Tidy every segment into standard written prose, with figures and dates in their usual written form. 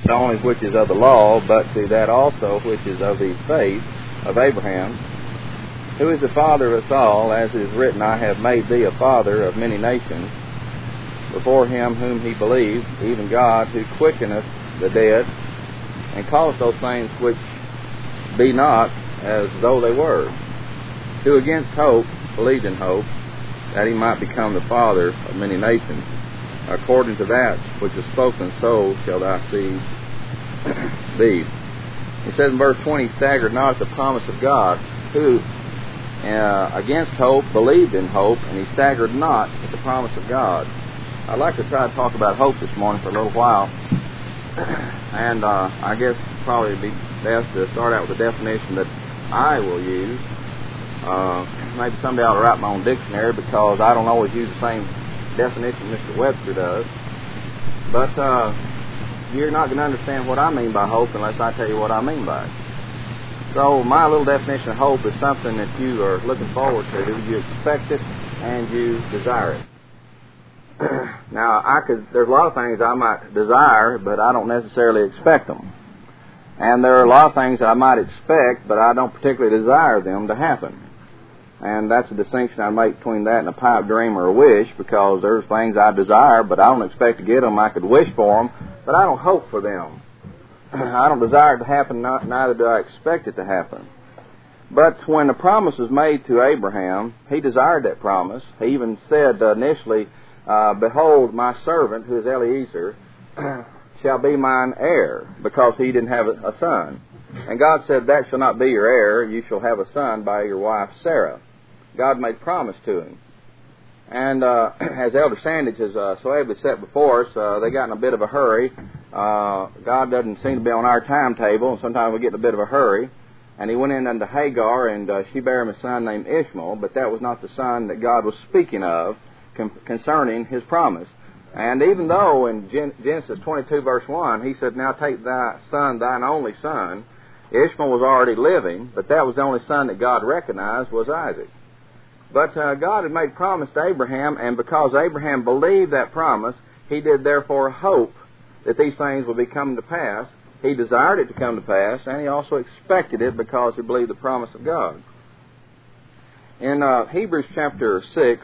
not only which is of the law, but to that also which is of the faith of Abraham, who is the father of us all, as it is written, I have made thee a father of many nations, before him whom he believed, even God, who quickeneth the dead, and calleth those things which be not as though they were, who against hope believed in hope, that he might become the father of many nations, according to that which is spoken, so shall thy seed be. He says in verse 20, he staggered not at the promise of God, who against hope believed in hope, and he staggered not at the promise of God. I'd like to try to talk about hope this morning for a little while, and I guess probably it'd be best to start out with a definition that I will use. Maybe someday I'll write my own dictionary, because I don't always use the same definition Mr. Webster does. But you're not going to understand what I mean by hope unless I tell you what I mean by it. So my little definition of hope is something that you are looking forward to. You expect it and you desire it. Now, there's a lot of things I might desire, but I don't necessarily expect them. And there are a lot of things that I might expect, but I don't particularly desire them to happen. And that's a distinction I make between that and a pipe dream or a wish, because there's things I desire, but I don't expect to get them. I could wish for them, but I don't hope for them. I don't desire it to happen, neither do I expect it to happen. But when the promise was made to Abraham, he desired that promise. He even said initially, behold, my servant, who is Eliezer, shall be mine heir, because he didn't have a son. And God said, that shall not be your heir, you shall have a son by your wife Sarah. God made promise to him. And as Elder Sandage has so ably set before us, they got in a bit of a hurry. God doesn't seem to be on our timetable, and sometimes we get in a bit of a hurry. And he went in unto Hagar, and she bare him a son named Ishmael, but that was not the son that God was speaking of concerning his promise. And even though in Genesis 22 verse 1, he said, now take thy son, thine only son, Ishmael was already living, but that was the only son that God recognized was Isaac. But God had made promise to Abraham, and because Abraham believed that promise, he did therefore hope that these things would be coming to pass. He desired it to come to pass, and he also expected it because he believed the promise of God. In Hebrews chapter 6,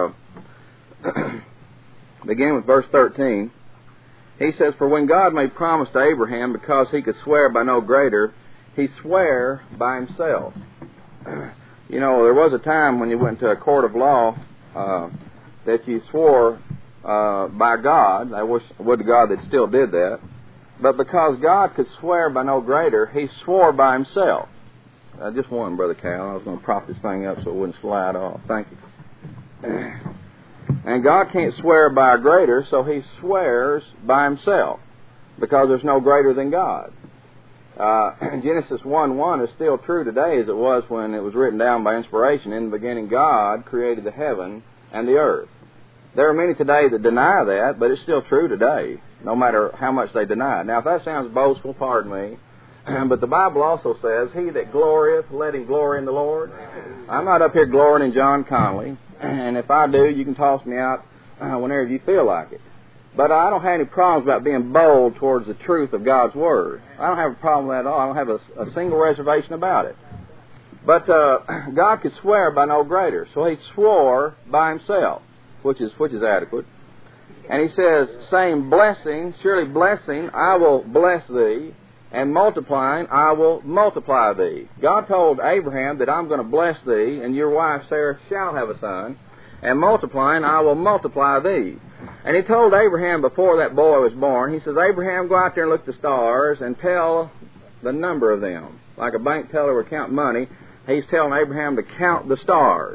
beginning with verse 13, he says, for when God made promise to Abraham, because he could swear by no greater, he sware by himself. You know, there was a time when you went to a court of law that you swore by God. I wish would to God that still did that. But because God could swear by no greater, he swore by himself. Just one, Brother Cal. I was going to prop this thing up so it wouldn't slide off. Thank you. And God can't swear by a greater, so he swears by himself, because there's no greater than God. Genesis 1:1 is still true today as it was when it was written down by inspiration. In the beginning, God created the heaven and the earth. There are many today that deny that, but it's still true today, no matter how much they deny it. Now, if that sounds boastful, pardon me, but the Bible also says, he that glorieth, let him glory in the Lord. I'm not up here glorying in John Connolly, and if I do, you can toss me out whenever you feel like it. But I don't have any problems about being bold towards the truth of God's Word. I don't have a problem with that at all. I don't have a single reservation about it. But God could swear by no greater, so he swore by himself, which is adequate. And he says, saying, blessing, surely blessing, I will bless thee, and multiplying, I will multiply thee. God told Abraham that I'm going to bless thee, and your wife Sarah shall have a son, and multiplying, I will multiply thee. And he told Abraham before that boy was born, he says, Abraham, go out there and look at the stars and tell the number of them. Like a bank teller would count money, he's telling Abraham to count the stars.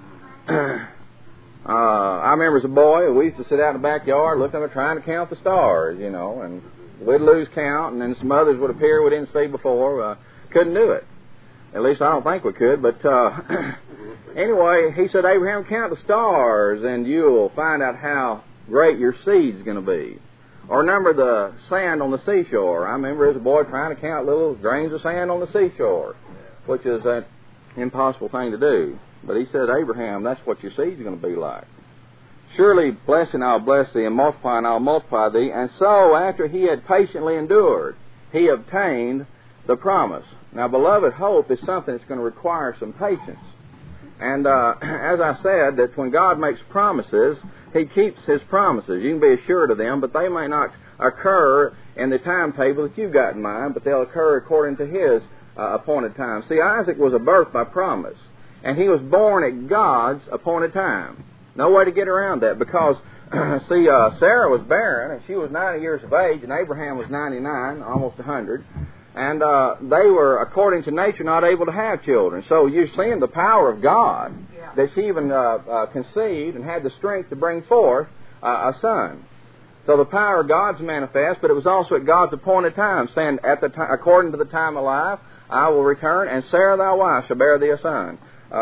I remember as a boy, we used to sit out in the backyard looking at trying to count the stars, you know, and we'd lose count, and then some others would appear we didn't see before. Couldn't do it. At least I don't think we could, but anyway, he said, Abraham, count the stars, and you'll find out how great your seed's going to be. Or number the sand on the seashore. I remember as a boy trying to count little grains of sand on the seashore, which is an impossible thing to do. But he said, Abraham, that's what your seed's going to be like. Surely blessing I'll bless thee, and multiplying I'll multiply thee. And so, after he had patiently endured, he obtained the promise. Now, beloved, hope is something that's going to require some patience. And as I said, that when God makes promises, he keeps his promises. You can be assured of them, but they may not occur in the timetable that you've got in mind, but they'll occur according to his appointed time. See, Isaac was a birth by promise, and he was born at God's appointed time. No way to get around that, because, see, Sarah was barren, and she was 90 years of age, and Abraham was 99, almost 100, and they were, according to nature, not able to have children. So you're seeing the power of God, that she even conceived and had the strength to bring forth a son. So the power of God's manifest, but it was also at God's appointed time, saying, according to the time of life, I will return, and Sarah thy wife shall bear thee a son.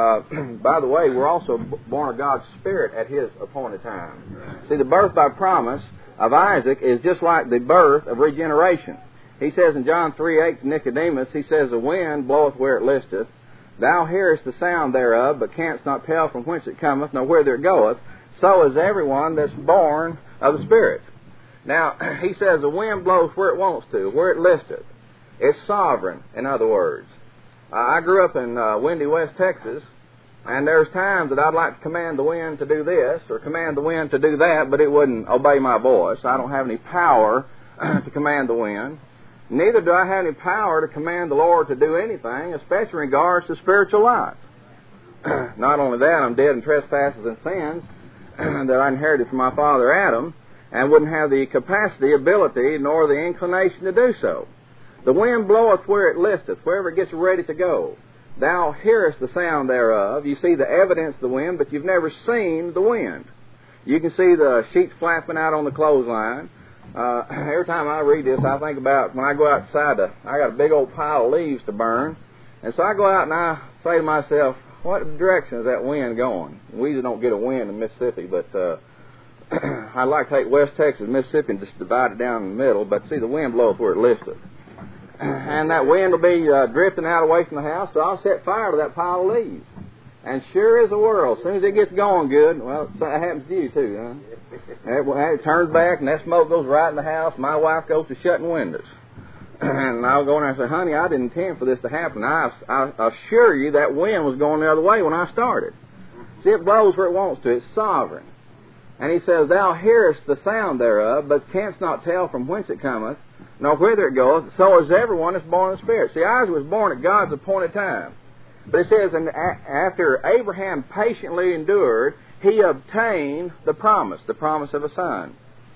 By the way, we're also born of God's Spirit at his appointed time. See, the birth by promise of Isaac is just like the birth of regeneration. He says in John 3:8 to Nicodemus, he says, the wind bloweth where it listeth. Thou hearest the sound thereof, but canst not tell from whence it cometh, nor whither it goeth. So is everyone that's born of the Spirit. Now, he says the wind blows where it wants to, where it listeth. It's sovereign, in other words. I grew up in windy West Texas, and there's times that I'd like to command the wind to do this or command the wind to do that, but it wouldn't obey my voice. I don't have any power to command the wind. Neither do I have any power to command the Lord to do anything, especially in regards to spiritual life. Not only that, I'm dead in trespasses and sins that I inherited from my father Adam, and wouldn't have the capacity, ability, nor the inclination to do so. The wind bloweth where it listeth, wherever it gets ready to go. Thou hearest the sound thereof. You see the evidence of the wind, but you've never seen the wind. You can see the sheets flapping out on the clothesline. Every time I read this, I think about when I go outside, I got a big old pile of leaves to burn. And so I go out and I say to myself, what direction is that wind going? We usually don't get a wind in Mississippi, but I'd like to take West Texas, Mississippi, and just divide it down in the middle. But see, the wind blows where it listeth. And that wind will be drifting out away from the house, so I'll set fire to that pile of leaves. And sure as the world, as soon as it gets going good, well, that happens to you too, huh? It turns back and that smoke goes right in the house. My wife goes to shutting windows. And I'll go in there and say, honey, I didn't intend for this to happen. I assure you that wind was going the other way when I started. See, it blows where it wants to. It's sovereign. And he says, thou hearest the sound thereof, but canst not tell from whence it cometh, nor whither it goeth. So is everyone that's born of the Spirit. See, Isaac was born at God's appointed time. But it says, and after Abraham patiently endured, he obtained the promise of a son.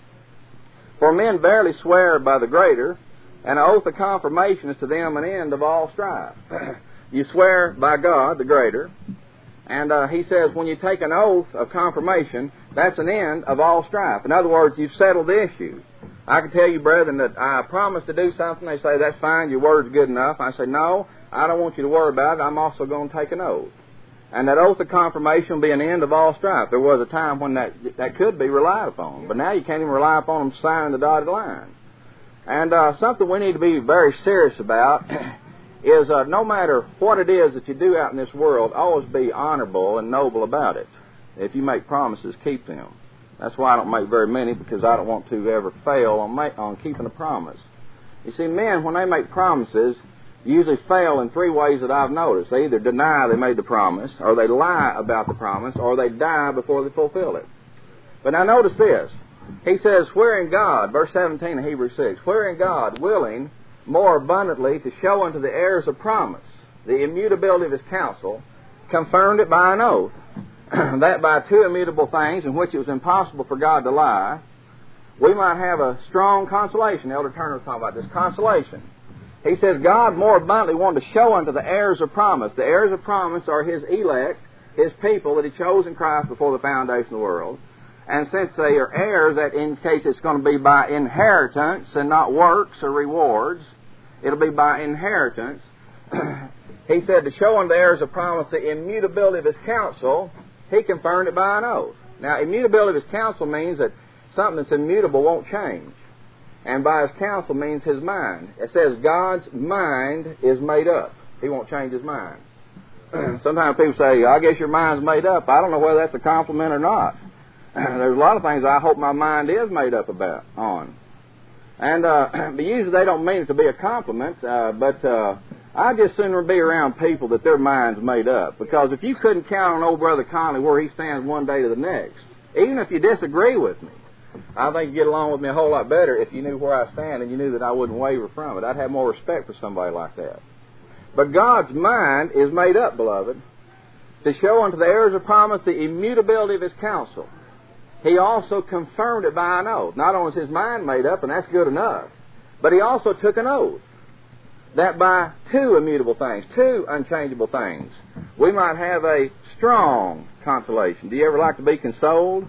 For men verily swear by the greater, and an oath of confirmation is to them an end of all strife. You swear by God, the greater, and he says when you take an oath of confirmation, that's an end of all strife. In other words, you've settled the issue. I can tell you, brethren, that I promised to do something. They say, that's fine, your word's good enough. I say, no, I don't want you to worry about it. I'm also going to take an oath. And that oath of confirmation will be an end of all strife. There was a time when that could be relied upon, but now you can't even rely upon them signing the dotted line. And something we need to be very serious about is no matter what it is that you do out in this world, always be honorable and noble about it. If you make promises, keep them. That's why I don't make very many, because I don't want to ever fail on keeping a promise. You see, men, when they make promises, usually fail in three ways that I've noticed. They either deny they made the promise, or they lie about the promise, or they die before they fulfill it. But now notice this. He says, wherein God, verse 17 of Hebrews 6, wherein God, willing more abundantly to show unto the heirs of promise the immutability of his counsel, confirmed it by an oath, that by two immutable things in which it was impossible for God to lie, we might have a strong consolation. Elder Turner was talking about this, consolation. He says God more abundantly wanted to show unto the heirs of promise. The heirs of promise are his elect, his people that he chose in Christ before the foundation of the world. And since they are heirs, that indicates it's going to be by inheritance and not works or rewards. It'll be by inheritance. He said to show unto the heirs of promise the immutability of his counsel, he confirmed it by an oath. Now, immutability of his counsel means that something that's immutable won't change. And by his counsel means his mind. It says God's mind is made up. He won't change his mind. Sometimes people say, I guess your mind's made up. I don't know whether that's a compliment or not. There's a lot of things I hope my mind is made up on. And but usually they don't mean it to be a compliment, but I just sooner be around people that their mind's made up. Because if you couldn't count on old Brother Conley where he stands one day to the next, even if you disagree with me, I think you'd get along with me a whole lot better if you knew where I stand and you knew that I wouldn't waver from it. I'd have more respect for somebody like that. But God's mind is made up, beloved, to show unto the heirs of promise the immutability of His counsel. He also confirmed it by an oath. Not only is His mind made up, and that's good enough, but He also took an oath that by two immutable things, two unchangeable things, we might have a strong consolation. Do you ever like to be consoled?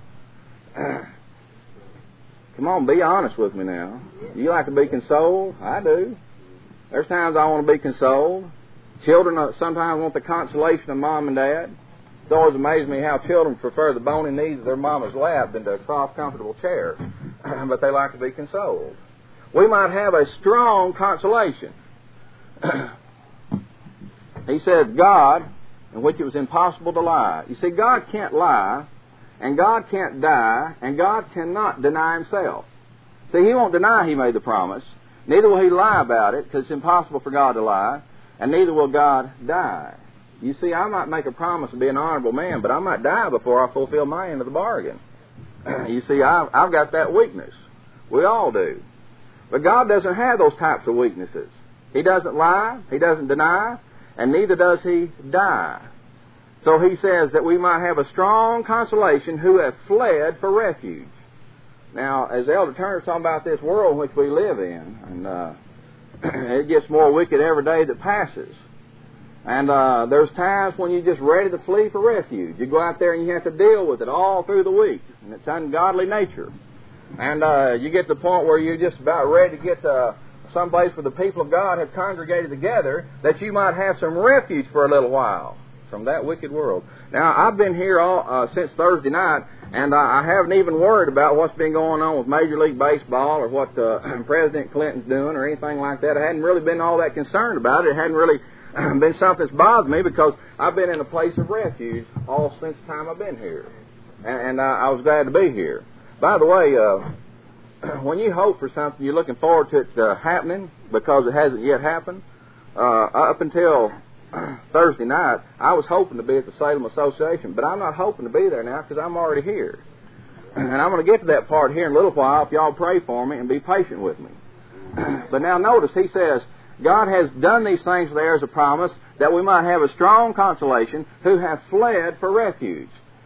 Come on, be honest with me now. Do you like to be consoled? I do. There's times I want to be consoled. Children sometimes want the consolation of mom and dad. It's always amazed me how children prefer the bony knees of their mama's lap than to a soft, comfortable chair. But they like to be consoled. We might have a strong consolation. He said, God, in which it was impossible to lie. You see, God can't lie, and God can't die, and God cannot deny Himself. See, He won't deny He made the promise. Neither will He lie about it, because it's impossible for God to lie, and neither will God die. You see, I might make a promise to be an honorable man, but I might die before I fulfill my end of the bargain. You see, I've got that weakness. We all do. But God doesn't have those types of weaknesses. He doesn't lie, He doesn't deny, and neither does He die. So He says that we might have a strong consolation who have fled for refuge. Now, as Elder Turner's talking about this world in which we live in, and it gets more wicked every day that passes. And there's times when you're just ready to flee for refuge. You go out there and you have to deal with it all through the week, and it's ungodly nature. And you get to the point where you're just about ready to get someplace where the people of God have congregated together, that you might have some refuge for a little while from that wicked world. Now, I've been here since Thursday night, and I haven't even worried about what's been going on with Major League Baseball or what President Clinton's doing or anything like that. I hadn't really been all that concerned about it. It hadn't really been something that's bothered me, because I've been in a place of refuge all since the time I've been here. And I was glad to be here. By the way, when you hope for something, you're looking forward to it happening because it hasn't yet happened. Up until Thursday night, I was hoping to be at the Salem Association, but I'm not hoping to be there now because I'm already here. And I'm going to get to that part here in a little while if y'all pray for me and be patient with me. But now notice, he says, God has done these things for the heirs of promise, that we might have a strong consolation who have fled for refuge,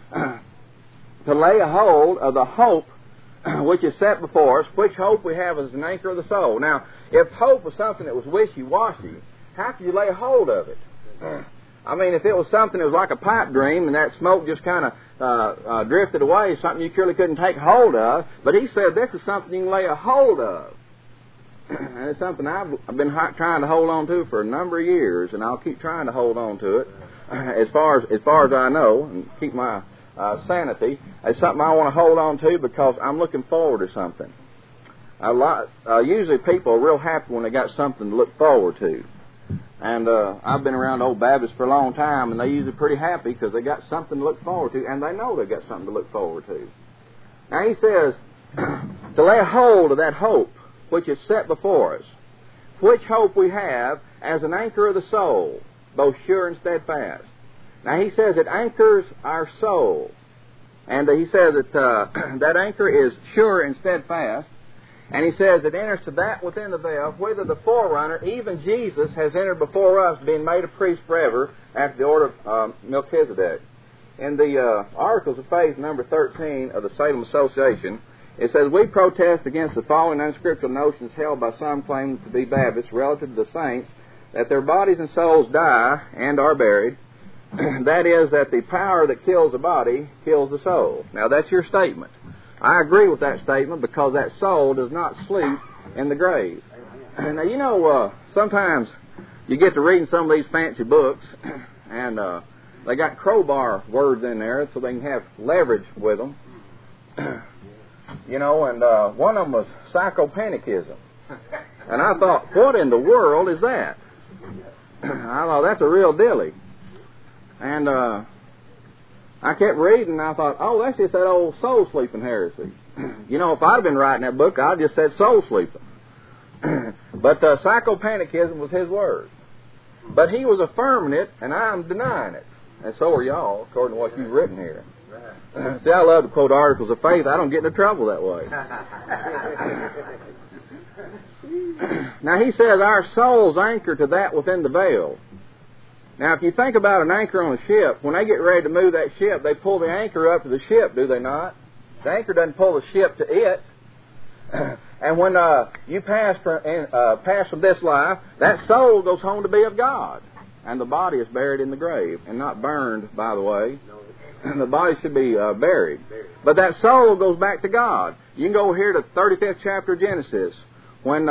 to lay a hold of the hope which is set before us, which hope we have as an anchor of the soul. Now, if hope was something that was wishy-washy, how could you lay a hold of it? I mean, if it was something that was like a pipe dream and that smoke just kind of drifted away, something you clearly couldn't take hold of, but he said this is something you can lay a hold of. And it's something I've been trying to hold on to for a number of years, and I'll keep trying to hold on to it as far as I know, and keep my sanity. It's something I want to hold on to because I'm looking forward to something. Usually people are real happy when they got something to look forward to. And I've been around Old Baptists for a long time, and they're usually pretty happy because they got something to look forward to, and they know they've got something to look forward to. Now he says, to lay a hold of that hope which is set before us, which hope we have as an anchor of the soul, both sure and steadfast. Now he says it anchors our soul, and he says that that anchor is sure and steadfast, and he says it enters to that within the veil, whither the forerunner, even Jesus, has entered before us, being made a priest forever after the order of Melchizedek. In the Articles of Faith, number 13 of the Salem Association, it says, we protest against the following unscriptural notions held by some claiming to be Baptists relative to the saints, that their bodies and souls die and are buried. That is, that the power that kills the body kills the soul. Now, that's your statement. I agree with that statement because that soul does not sleep in the grave. Now, you know, sometimes you get to reading some of these fancy books, and they got crowbar words in there so they can have leverage with them. You know, and one of them was psychopanicism. And I thought, what in the world is that? I thought, that's a real dilly. And I kept reading, and I thought, oh, that's just that old soul sleeping heresy. You know, if I'd have been writing that book, I'd just said soul sleeping. But psychopanichism was his word. But he was affirming it, and I'm denying it. And so are y'all, according to what you've written here. See, I love to quote articles of faith. I don't get into trouble that way. Now, he says our souls anchor to that within the veil. Now, if you think about an anchor on a ship, when they get ready to move that ship, they pull the anchor up to the ship, do they not? The anchor doesn't pull the ship to it. And when you pass from this life, that soul goes home to be of God. And the body is buried in the grave, and not burned, by the way. The body should be buried. But that soul goes back to God. You can go here to the 35th chapter of Genesis, when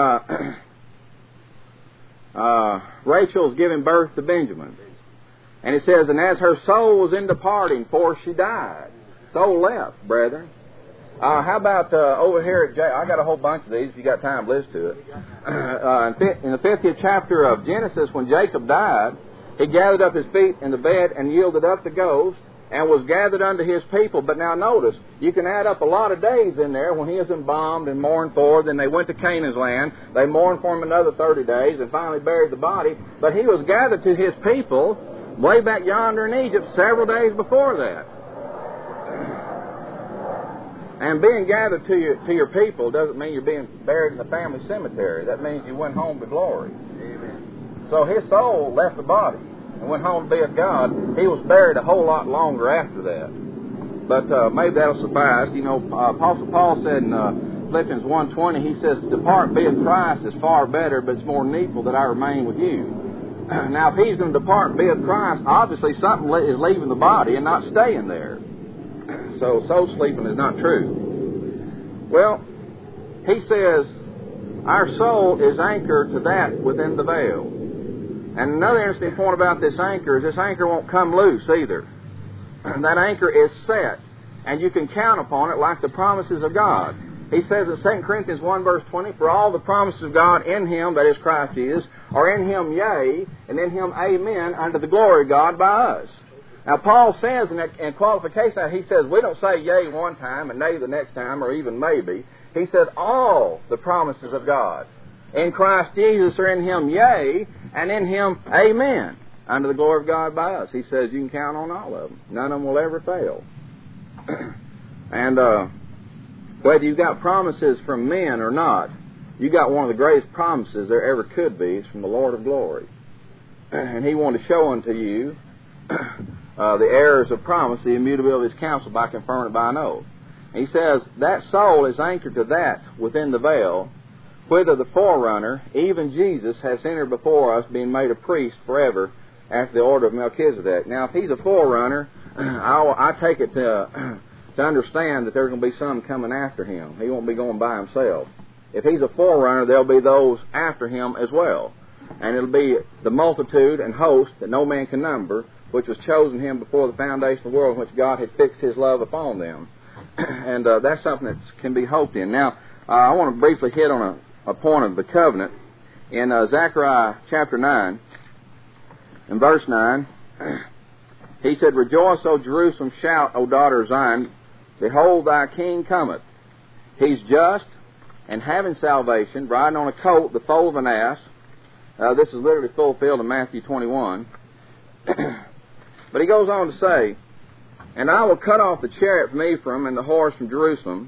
Rachel is giving birth to Benjamin. And it says, and as her soul was in departing, for she died. Soul left, brethren. How about over here at I got a whole bunch of these, if you got time, listen to it. In the 50th chapter of Genesis, when Jacob died, he gathered up his feet in the bed and yielded up the ghost, and was gathered unto his people. But now notice, you can add up a lot of days in there when he was embalmed and mourned for. Then they went to Canaan's land. They mourned for him another 30 days and finally buried the body. But he was gathered to his people way back yonder in Egypt several days before that. And being gathered to your people doesn't mean you're being buried in the family cemetery. That means you went home to glory. Amen. So his soul left the body and went home to be with God. He was buried a whole lot longer after that. But maybe that'll suffice. You know, Apostle Paul said in Philippians 1:20, he says, depart be of Christ is far better, but it's more needful that I remain with you. Now, if he's going to depart and be of Christ, obviously something is leaving the body and not staying there. So soul sleeping is not true. Well, he says, our soul is anchored to that within the veil. And another interesting point about this anchor is this anchor won't come loose either. That anchor is set, and you can count upon it like the promises of God. He says in 2 Corinthians 1 verse 20, for all the promises of God in Him, that is Christ Jesus, are in Him yea, and in Him amen, unto the glory of God by us. Now Paul says in qualification, he says we don't say yea one time and nay the next time, or even maybe. He says all the promises of God in Christ Jesus are in Him yea, and in Him amen, unto the glory of God by us. He says you can count on all of them. None of them will ever fail. And whether you got promises from men or not, you got one of the greatest promises there ever could be. It's from the Lord of glory. And He wanted to show unto you the errors of promise, the immutability of His counsel, by confirming it by an oath. He says that soul is anchored to that within the veil, whither the forerunner, even Jesus, has entered before us, being made a priest forever after the order of Melchizedek. Now, if He's a forerunner, I take it to understand that there's going to be some coming after Him. He won't be going by Himself. If He's a forerunner, there'll be those after Him as well. And it'll be the multitude and host that no man can number, which was chosen Him before the foundation of the world, in which God had fixed His love upon them. And that's something that can be hoped in. Now, I want to briefly hit on a point of the covenant. In Zechariah chapter 9, in verse 9, he said, rejoice, O Jerusalem, shout, O daughter of Zion, behold, thy king cometh. He's just and having salvation, riding on a colt, the foal of an ass. This is literally fulfilled in Matthew 21. But he goes on to say, and I will cut off the chariot from Ephraim and the horse from Jerusalem,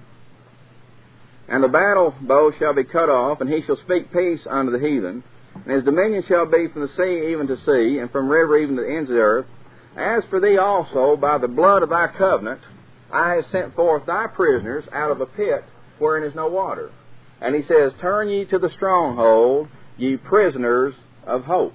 and the battle bow shall be cut off, and he shall speak peace unto the heathen, and his dominion shall be from the sea even to sea, and from river even to the ends of the earth. As for thee also, by the blood of thy covenant, I have sent forth thy prisoners out of a pit wherein is no water. And he says, turn ye to the stronghold, ye prisoners of hope.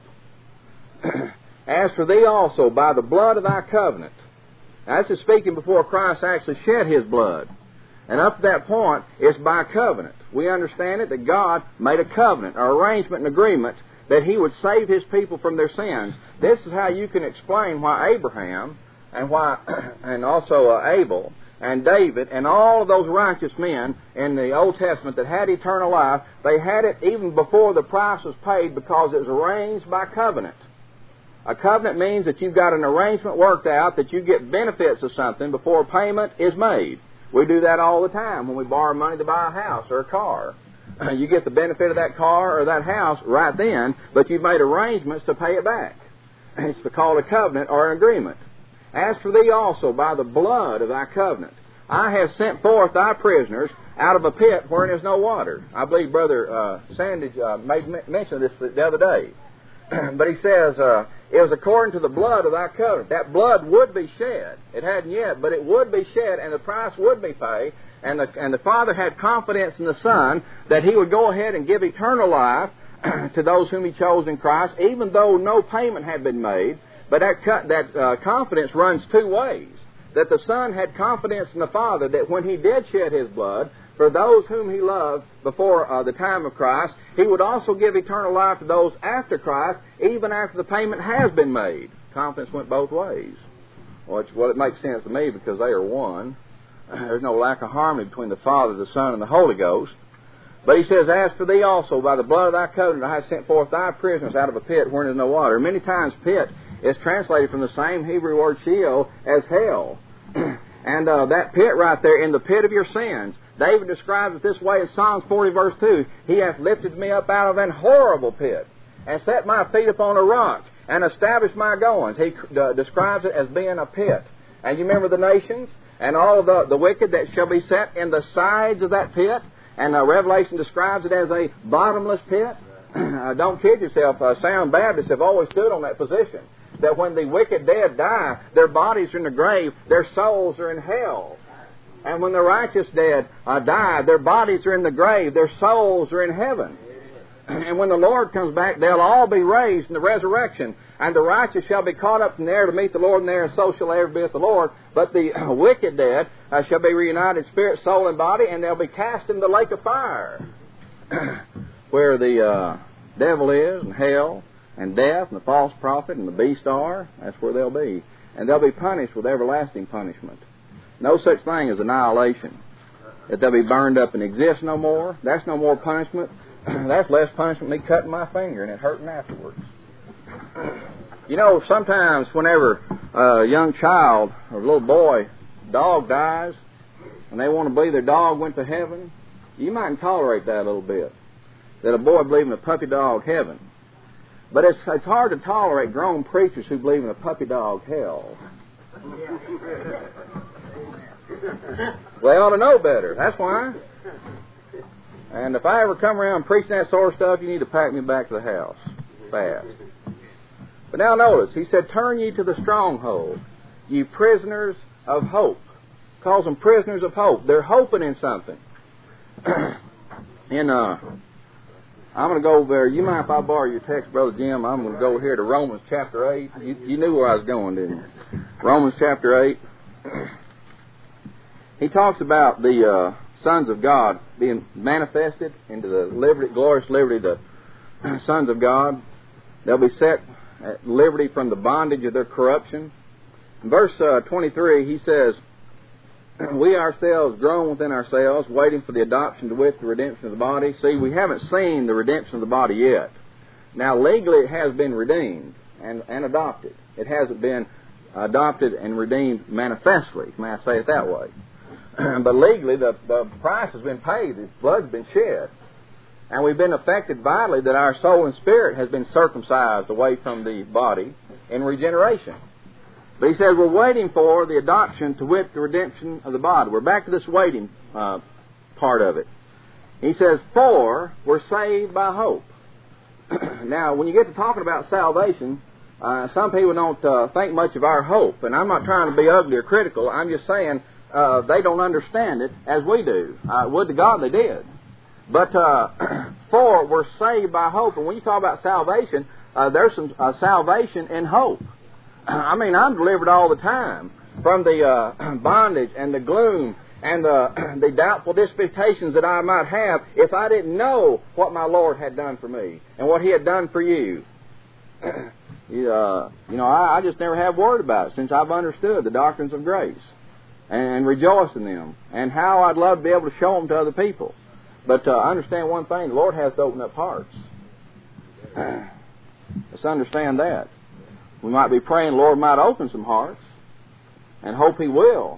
As for thee also, by the blood of thy covenant. Now, this is speaking before Christ actually shed His blood. And up to that point, it's by covenant. We understand it that God made a covenant, or arrangement, and agreement that He would save His people from their sins. This is how you can explain why Abraham and also Abel and David and all of those righteous men in the Old Testament that had eternal life, they had it even before the price was paid, because it was arranged by covenant. A covenant means that you've got an arrangement worked out that you get benefits of something before payment is made. We do that all the time when we borrow money to buy a house or a car. You get the benefit of that car or that house right then, but you've made arrangements to pay it back. It's called a covenant or an agreement. As for thee also, by the blood of thy covenant, I have sent forth thy prisoners out of a pit wherein is no water. I believe Brother Sandage made mention of this the other day. But he says, it was according to the blood of thy covenant. That blood would be shed. It hadn't yet, but it would be shed, and the price would be paid. And the Father had confidence in the Son that He would go ahead and give eternal life to those whom He chose in Christ, even though no payment had been made. But that confidence runs two ways. That the Son had confidence in the Father that when He did shed His blood for those whom He loved before the time of Christ, He would also give eternal life to those after Christ, even after the payment has been made. Confidence went both ways. Well, it makes sense to me because they are one. There's no lack of harmony between the Father, the Son, and the Holy Ghost. But he says, as for thee also, by the blood of thy covenant, I have sent forth thy prisoners out of a pit wherein is no water. Many times pit is translated from the same Hebrew word Sheol as hell. And that pit right there, in the pit of your sins, David describes it this way in Psalms 40 verse 2. He hath lifted me up out of an horrible pit, and set my feet upon a rock, and established my goings. He describes it as being a pit. And you remember the nations? And all the wicked that shall be set in the sides of that pit. And Revelation describes it as a bottomless pit. Don't kid yourself. Sound Baptists have always stood on that position. That when the wicked dead die, their bodies are in the grave, their souls are in hell. And when the righteous dead die, their bodies are in the grave, their souls are in heaven. And when the Lord comes back, they'll all be raised in the resurrection. And the righteous shall be caught up in the air to meet the Lord in the air, and so shall ever be with the Lord. But the wicked dead shall be reunited spirit, soul, and body, and they'll be cast in the lake of fire, where the devil is, and hell, and death, and the false prophet, and the beast are. That's where they'll be. And they'll be punished with everlasting punishment. No such thing as annihilation. That they'll be burned up and exist no more. That's no more punishment. That's less punishment than me cutting my finger and it hurting afterwards. You know, sometimes whenever a young child or a little boy, dog dies, and they want to believe their dog went to heaven, you mightn't tolerate that a little bit. That a boy believe in a puppy dog heaven. But it's hard to tolerate grown preachers who believe in a puppy dog hell. They ought to know better. That's why. And if I ever come around preaching that sort of stuff, you need to pack me back to the house fast. But now notice, he said, turn ye to the stronghold, ye prisoners of hope. Calls them prisoners of hope. They're hoping in something. I'm going to go over there. You mind if I borrow your text, Brother Jim? I'm going to go here to Romans chapter 8. You knew where I was going, didn't you? Romans chapter 8. He talks about the sons of God being manifested into the liberty, glorious liberty, the sons of God. They'll be set at liberty from the bondage of their corruption. In verse 23, he says, we ourselves groan within ourselves, waiting for the adoption to wit the redemption of the body. See, we haven't seen the redemption of the body yet. Now, legally it has been redeemed and adopted. It hasn't been adopted and redeemed manifestly, may I say it that way. But legally, the price has been paid. The blood's been shed. And we've been affected vitally that our soul and spirit has been circumcised away from the body in regeneration. But he says we're waiting for the adoption to wit the redemption of the body. We're back to this waiting part of it. He says, for we're saved by hope. Now, when you get to talking about salvation, some people don't think much of our hope. And I'm not trying to be ugly or critical. I'm just saying they don't understand it as we do. Would to God they did. But for we're saved by hope. And when you talk about salvation, there's some salvation in hope. I mean, I'm delivered all the time from the bondage and the gloom and the doubtful disputations that I might have if I didn't know what my Lord had done for me and what He had done for you. I just never have worried about it since I've understood the doctrines of grace and rejoice in them and how I'd love to be able to show them to other people. But understand one thing, the Lord has to open up hearts. Let's understand that. We might be praying the Lord might open some hearts, and hope He will.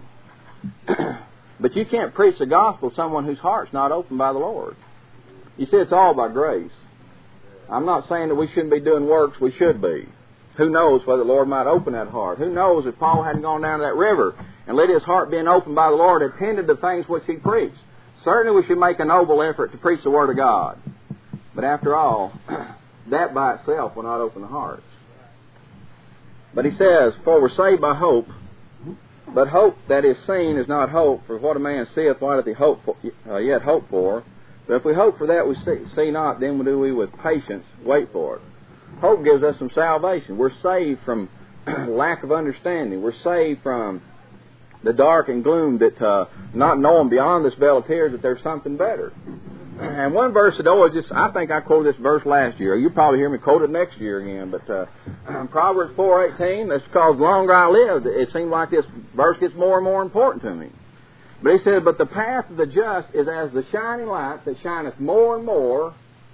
But you can't preach the gospel to someone whose heart's not opened by the Lord. You see, it's all by grace. I'm not saying that we shouldn't be doing works. We should be. Who knows whether the Lord might open that heart? Who knows if Paul hadn't gone down to that river and let his heart being opened by the Lord had tended to things which he preached? Certainly we should make a noble effort to preach the Word of God. But after all, that by itself will not open the hearts. But he says, for we're saved by hope, but hope that is seen is not hope. For what a man seeth, why doth he yet hope for? But if we hope for that we see not, then do we with patience wait for it. Hope gives us some salvation. We're saved from lack of understanding. We're saved from the dark and gloom that not knowing beyond this veil of tears that there's something better. And one verse that I think I quoted this verse last year. You'll probably hear me quote it next year again. But Proverbs 4:18, that's because the longer I live, it seems like this verse gets more and more important to me. But he says, but the path of the just is as the shining light that shineth more and more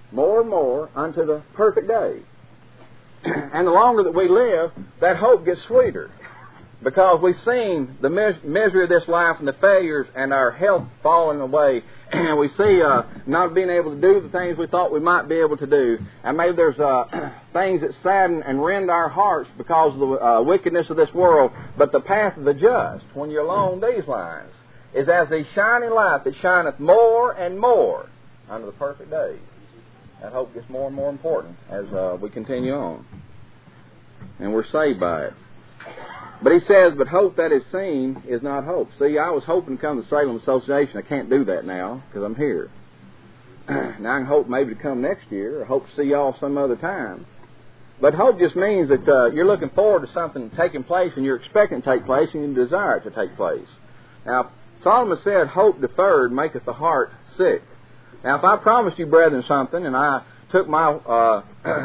unto the perfect day. And the longer that we live, that hope gets sweeter. Because we've seen the misery of this life and the failures and our health falling away. And we see not being able to do the things we thought we might be able to do. And maybe there's things that sadden and rend our hearts because of the wickedness of this world. But the path of the just, when you're along these lines, is as the shining light that shineth more and more unto the perfect day. That hope gets more and more important as we continue on. And we're saved by it. But he says, but hope that is seen is not hope. See, I was hoping to come to Salem Association. I can't do that now because I'm here. Now I can hope maybe to come next year or hope to see y'all some other time. But hope just means that you're looking forward to something taking place and you're expecting it to take place and you desire it to take place. Now, Solomon said, hope deferred maketh the heart sick. Now, if I promised you, brethren, something and I took my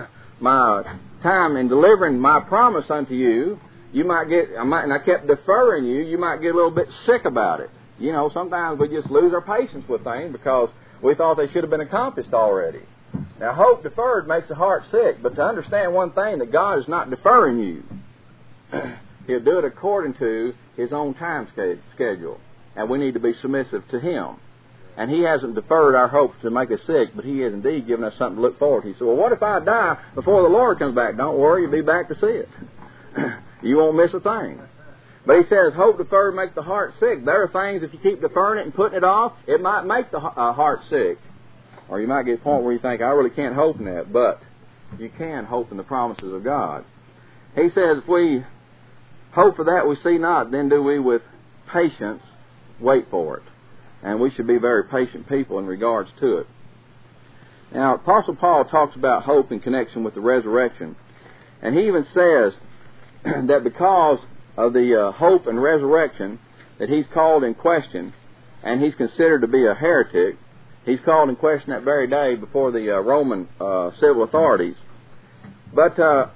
time in delivering my promise unto you, and I kept deferring you, you might get a little bit sick about it. You know, sometimes we just lose our patience with things because we thought they should have been accomplished already. Now, hope deferred makes the heart sick, but to understand one thing, that God is not deferring you. He'll do it according to His own time schedule, and we need to be submissive to Him. And He hasn't deferred our hopes to make us sick, but He has indeed given us something to look forward to. He said, well, what if I die before the Lord comes back? Don't worry, you'll be back to see it. You won't miss a thing. But he says, hope deferred makes the heart sick. There are things, if you keep deferring it and putting it off, it might make the heart sick. Or you might get to a point where you think, I really can't hope in that. But you can hope in the promises of God. He says, if we hope for that we see not, then do we with patience wait for it. And we should be very patient people in regards to it. Now, Apostle Paul talks about hope in connection with the resurrection. And he even says that because of the hope and resurrection that he's called in question, and he's considered to be a heretic. He's called in question that very day before the Roman civil authorities. But the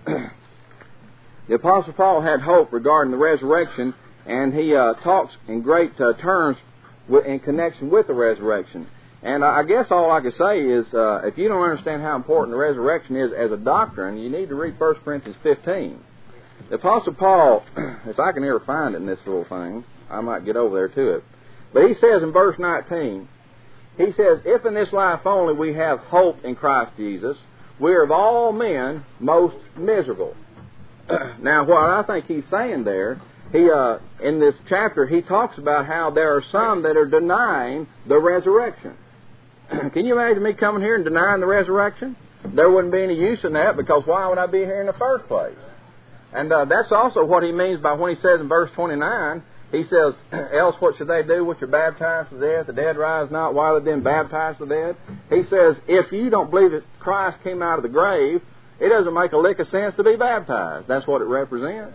Apostle Paul had hope regarding the resurrection, and he talks in great terms in connection with the resurrection. And I guess all I can say is, if you don't understand how important the resurrection is as a doctrine, you need to read 1 Corinthians 15. The Apostle Paul, if I can ever find it in this little thing, I might get over there to it. But he says in verse 19, he says, if in this life only we have hope in Christ Jesus, we are of all men most miserable. Now, what I think he's saying there, in this chapter, he talks about how there are some that are denying the resurrection. Can you imagine me coming here and denying the resurrection? There wouldn't be any use in that, because why would I be here in the first place? And that's also what he means by when he says in verse 29, he says, else what should they do which are baptized to death? The dead rise not, why are they then baptized to death? He says, if you don't believe that Christ came out of the grave, it doesn't make a lick of sense to be baptized. That's what it represents.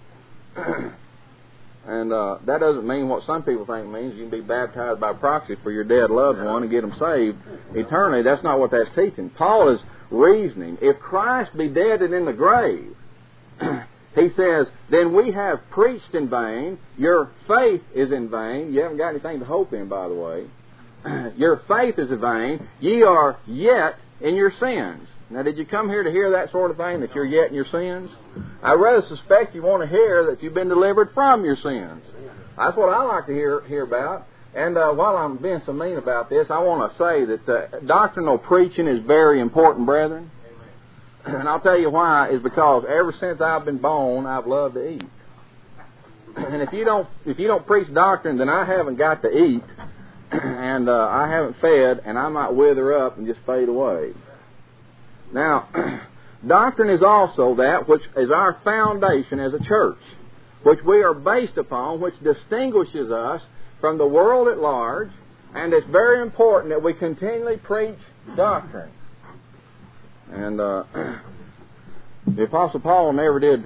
And that doesn't mean what some people think it means. You can be baptized by proxy for your dead loved one and get them saved eternally. That's not what that's teaching. Paul is reasoning, if Christ be dead and in the grave, he says, then we have preached in vain. Your faith is in vain. You haven't got anything to hope in, by the way. Your faith is in vain. Ye are yet in your sins. Now, did you come here to hear that sort of thing, that you're yet in your sins? I rather suspect you want to hear that you've been delivered from your sins. That's what I like to hear about. And while I'm being so mean about this, I want to say that doctrinal preaching is very important, brethren. And I'll tell you why, is because ever since I've been born, I've loved to eat. And if you don't preach doctrine, then I haven't got to eat, and I haven't fed, and I might wither up and just fade away. Now, doctrine is also that which is our foundation as a church, which we are based upon, which distinguishes us from the world at large, and it's very important that we continually preach doctrine. And the Apostle Paul never did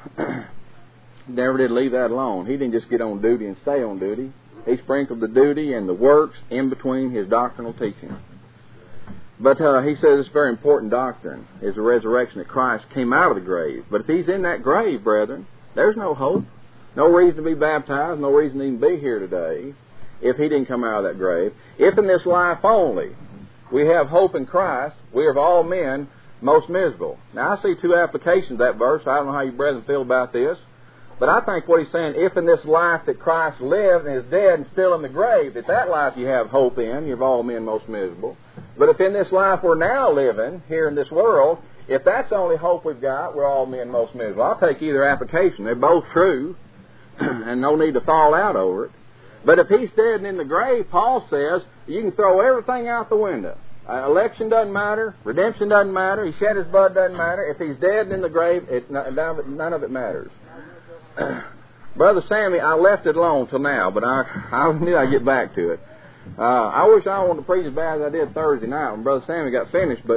leave that alone. He didn't just get on duty and stay on duty. He sprinkled the duty and the works in between his doctrinal teaching. But he says it's very important doctrine is the resurrection, that Christ came out of the grave. But if he's in that grave, brethren, there's no hope, no reason to be baptized, no reason to even be here today if he didn't come out of that grave. If in this life only we have hope in Christ, we are of all men most miserable. Now, I see two applications of that verse. I don't know how you brethren feel about this. But I think what he's saying, if in this life that Christ lived and is dead and still in the grave, if that life you have hope in, you're of all men most miserable. But if in this life we're now living here in this world, if that's the only hope we've got, we're all men most miserable. I'll take either application. They're both true, and no need to fall out over it. But if he's dead and in the grave, Paul says, you can throw everything out the window. Election doesn't matter. Redemption doesn't matter. He shed his blood doesn't matter. If he's dead and in the grave, none of it matters. Brother Sammy, I left it alone till now, but I knew I'd get back to it. I wish I wanted to preach as bad as I did Thursday night when Brother Sammy got finished, but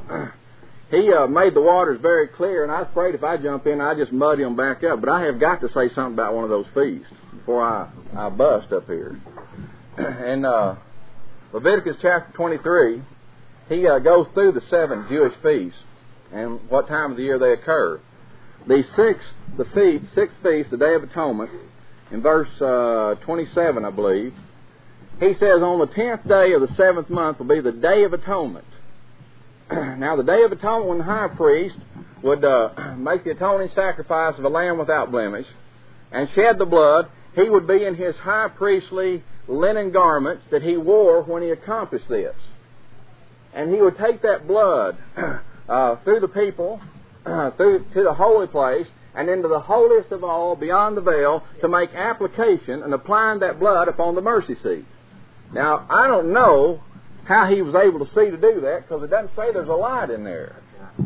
he made the waters very clear, and I was afraid if I jump in, I'd just muddy them back up. But I have got to say something about one of those feasts before I bust up here. In Leviticus chapter 23, he goes through the 7 Jewish feasts and what time of the year they occur. The sixth feast, the Day of Atonement, in verse 27, I believe, he says, on the 10th day of the 7th month will be the Day of Atonement. Now, the Day of Atonement, when the high priest would make the atoning sacrifice of a lamb without blemish and shed the blood, he would be in his high priestly linen garments that he wore when he accomplished this. And he would take that blood through the people, to the holy place, and into the holiest of all, beyond the veil, to make application and applying that blood upon the mercy seat. Now, I don't know how he was able to see to do that, because it doesn't say there's a light in there.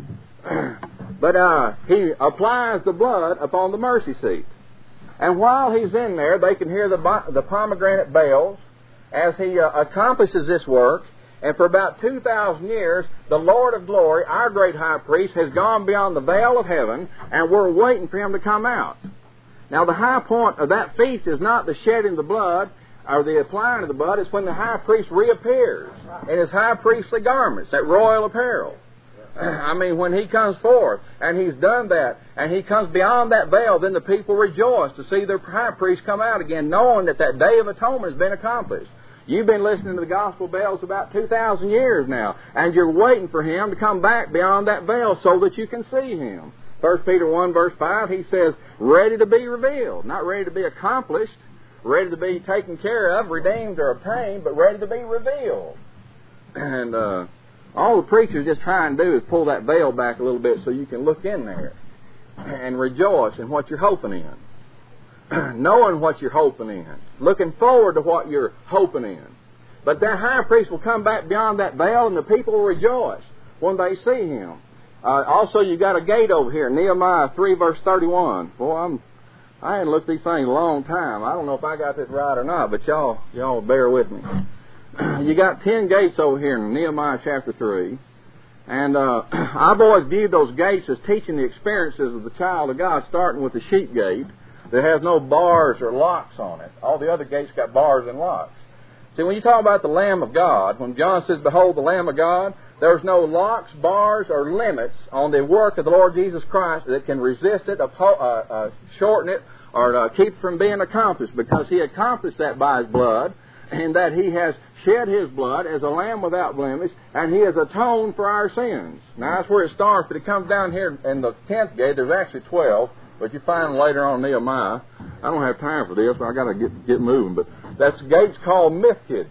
But he applies the blood upon the mercy seat. And while he's in there, they can hear the pomegranate bells as he accomplishes this work. And for about 2,000 years, the Lord of glory, our great high priest, has gone beyond the veil of heaven, and we're waiting for him to come out. Now, the high point of that feast is not the shedding of the blood or the applying of the blood. It's when the high priest reappears in his high priestly garments, that royal apparel. I mean, when he comes forth, and he's done that, and he comes beyond that veil, then the people rejoice to see their high priest come out again, knowing that that Day of Atonement has been accomplished. You've been listening to the gospel bells about 2,000 years now, and you're waiting for him to come back beyond that veil so that you can see him. 1 Peter 1 verse 5, he says, ready to be revealed. Not ready to be accomplished, ready to be taken care of, redeemed or obtained, but ready to be revealed. And all the preachers just try and do is pull that veil back a little bit so you can look in there and rejoice in what you're hoping in. Knowing what you're hoping in, looking forward to what you're hoping in. But that high priest will come back beyond that veil, and the people will rejoice when they see him. Also, you've got a gate over here, Nehemiah 3 verse 31. Boy, I hadn't looked at these things a long time. I don't know if I got this right or not, but y'all bear with me. You got 10 gates over here in Nehemiah chapter 3. And I've always viewed those gates as teaching the experiences of the child of God, starting with the sheep gate that has no bars or locks on it. All the other gates got bars and locks. See, when you talk about the Lamb of God, when John says, behold the Lamb of God, there's no locks, bars, or limits on the work of the Lord Jesus Christ that can resist it, shorten it, or keep it from being accomplished, because he accomplished that by his blood. in that He has shed His blood as a lamb without blemish, and He has atoned for our sins. Now, that's where it starts, but it comes down here in the 10th gate. There's actually 12, but you find them later on in Nehemiah. I don't have time for this, but I got to get moving. But that's gate's called Mifkid.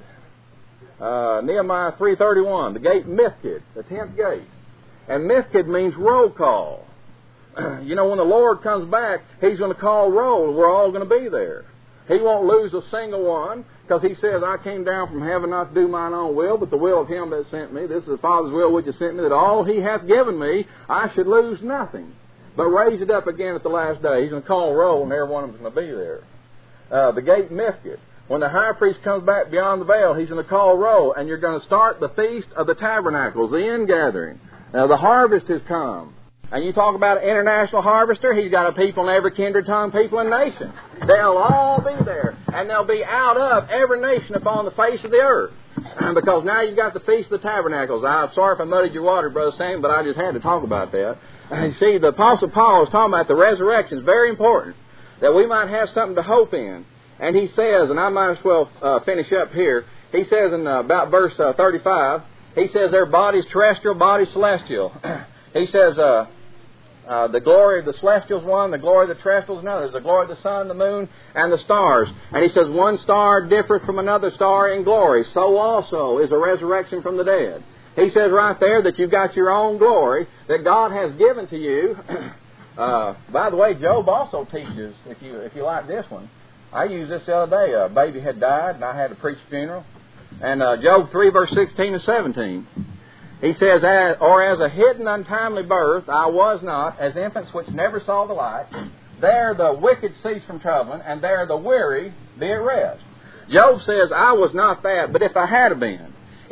Nehemiah 3:31, the gate Mifkid, the 10th gate. And Mifkid means roll call. You know, when the Lord comes back, He's going to call roll. We're all going to be there. He won't lose a single one, because He says, I came down from heaven not to do mine own will, but the will of Him that sent me. This is the Father's will which has sent me, that all He hath given me, I should lose nothing, but raise it up again at the last day. He's going to call roll, and every one of them's going to be there. The gate Mifkid. When the high priest comes back beyond the veil, he's going to call roll, and you're going to start the Feast of the Tabernacles, the ingathering. Now, the harvest has come. And you talk about an international harvester, He's got a people in every kindred, tongue, people, and nation. They'll all be there, and they'll be out of every nation upon the face of the earth. Because now you've got the Feast of the Tabernacles. I'm sorry if I muddied your water, Brother Sam, but I just had to talk about that. And see, the Apostle Paul is talking about the resurrection. It's very important that we might have something to hope in. And he says, and I might as well finish up here, he says in about verse 35, he says their bodies terrestrial, bodies celestial. He says the glory of the celestial is one, the glory of the terrestrial is another. There's the glory of the sun, the moon, and the stars. And he says one star differeth from another star in glory. So also is a resurrection from the dead. He says right there that you've got your own glory that God has given to you. By the way, Job also teaches, if you like this one, I used this the other day. A baby had died, and I had to preach a funeral. And Job 3, verse 16 and 17. He says, or as a hidden untimely birth, I was not, as infants which never saw the light. There the wicked cease from troubling, and there the weary be at rest. Job says, I was not that, but if I had been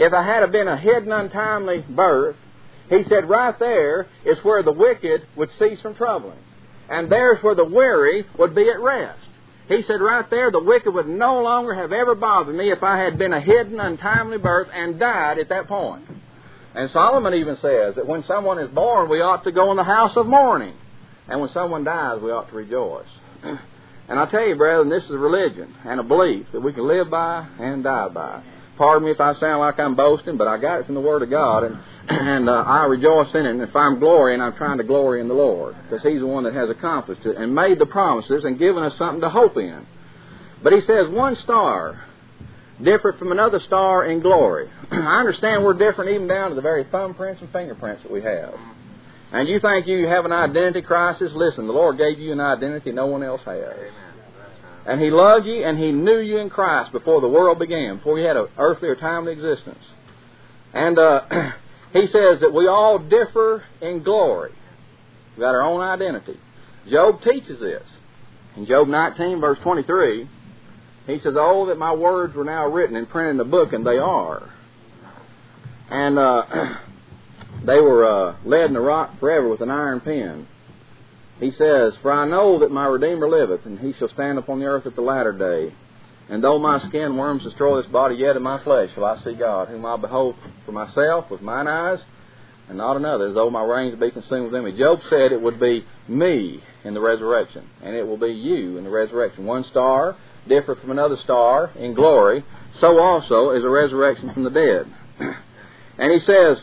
a hidden untimely birth, he said right there is where the wicked would cease from troubling. And there's where the weary would be at rest. He said right there, the wicked would no longer have ever bothered me if I had been a hidden, untimely birth and died at that point. And Solomon even says that when someone is born, we ought to go in the house of mourning. And when someone dies, we ought to rejoice. And I tell you, brethren, this is a religion and a belief that we can live by and die by. Pardon me if I sound like I'm boasting, but I got it from the Word of God, and I rejoice in it. And if I'm glorying, I'm trying to glory in the Lord, because He's the one that has accomplished it and made the promises and given us something to hope in. But He says one star different from another star in glory. I understand we're different even down to the very thumbprints and fingerprints that we have. And you think you have an identity crisis? Listen, the Lord gave you an identity no one else has. And He loved you, and He knew you in Christ before the world began, before you had an earthly or timely existence. And He says that we all differ in glory. We've got our own identity. Job teaches this. In Job 19, verse 23, he says, oh, that my words were now written and printed in the book, and they are. And they were laid in the rock forever with an iron pen. He says, for I know that my Redeemer liveth, and He shall stand upon the earth at the latter day. And though my skin worms destroy this body, yet in my flesh shall I see God, whom I behold for myself with mine eyes, and not another, as though my reins be consumed within me. Job said it would be me in the resurrection, and it will be you in the resurrection. One star different from another star in glory, so also is a resurrection from the dead. And he says,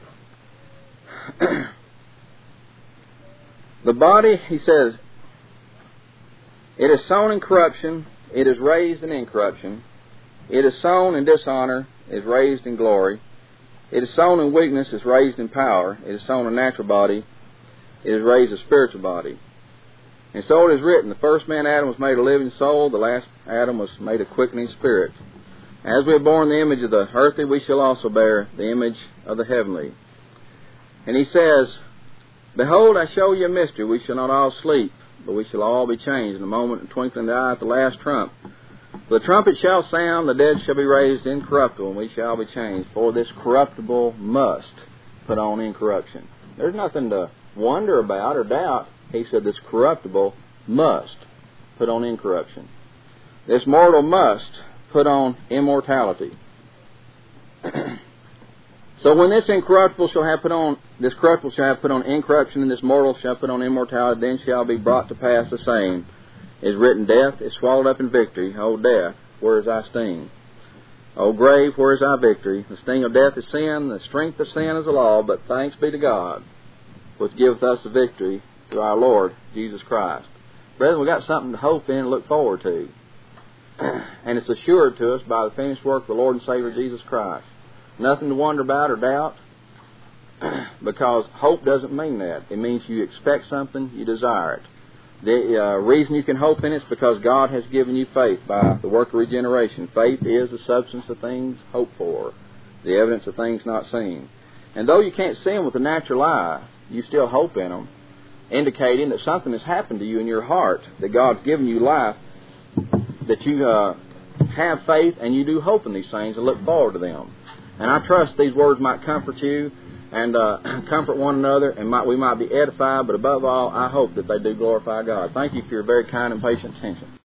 the body, he says, it is sown in corruption, it is raised in incorruption. It is sown in dishonor, is raised in glory. It is sown in weakness, is raised in power. It is sown a natural body, it is raised a spiritual body. And so it is written, the first man Adam was made a living soul, the last Adam was made a quickening spirit. As we have borne the image of the earthly, we shall also bear the image of the heavenly. And he says, behold, I show you a mystery. We shall not all sleep, but we shall all be changed in a moment, in twinkling of the eye, at the last trump. The trumpet shall sound, the dead shall be raised incorruptible, and we shall be changed. For this corruptible must put on incorruption. There's nothing to wonder about or doubt. He said this corruptible must put on incorruption. This mortal must put on immortality. So when this incorruptible shall have put on, this corruptible shall have put on incorruption, and this mortal shall put on immortality, then shall be brought to pass the same. Is written, death is swallowed up in victory. O death, where is thy sting? O grave, where is thy victory? The sting of death is sin, the strength of sin is the law, but thanks be to God, which giveth us the victory through our Lord Jesus Christ. Brethren, we've got something to hope in and look forward to. And it's assured to us by the finished work of the Lord and Savior Jesus Christ. Nothing to wonder about or doubt, because hope doesn't mean that. It means you expect something, you desire it. The reason you can hope in it is because God has given you faith by the work of regeneration. Faith is the substance of things hoped for, the evidence of things not seen. And though you can't see them with the natural eye, you still hope in them, indicating that something has happened to you in your heart, that God's given you life, that you have faith and you do hope in these things and look forward to them. And I trust these words might comfort you and comfort one another, and we might be edified, but above all, I hope that they do glorify God. Thank you for your very kind and patient attention.